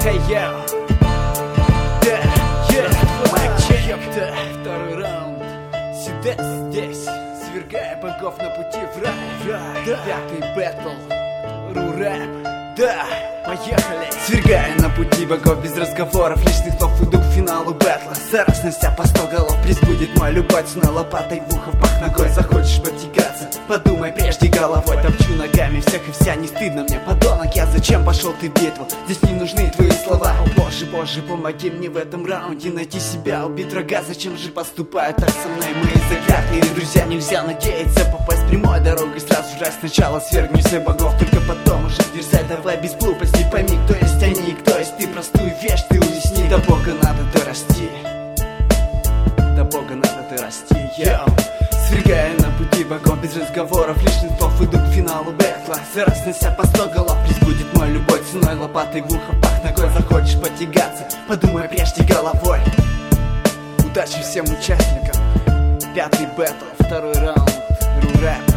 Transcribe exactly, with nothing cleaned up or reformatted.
Hey yo, да, yeah, майк чек, да, второй раунд. Сюда, здесь, свергая богов на пути в рай, рай, да. Пятый бэтл, ру-рэп, да, поехали. Свергая на пути богов без разговоров, лишних слов иду к финалу бэтла. Зараз нося по сто голов, приз будет мой любой ценой. Лопатой в ухо, пах ногой, захочешь потягаться, подумай прежде головой. Топчу ногами всех и вся, не стыдно мне, подонок я. Зачем пошел ты в битву? Здесь не нужны твои слова. О боже, боже, помоги мне в этом раунде найти себя, убить врага. Зачем же поступают так со мной мои заклятые друзья? Нельзя надеяться попасть прямой дорогой, сразу жрать. Сначала свергну всех богов, только потом уже дерзай. Давай без глупости, пойми, кто есть они и кто есть ты. Простую вещь ты уясни, до Бога надо дорасти, до Бога надо дорасти, йоу. Свергая на пути богов без разговоров, лишних слов иду к финалу бэтла. Зараз нося по сто голов, приз будет мой любой ценой. Лопатой в ухо, пах ногой, захочешь потягаться, подумай прежде головой. Удачи всем участникам. Пятый бэтл, второй раунд, ру-рэп.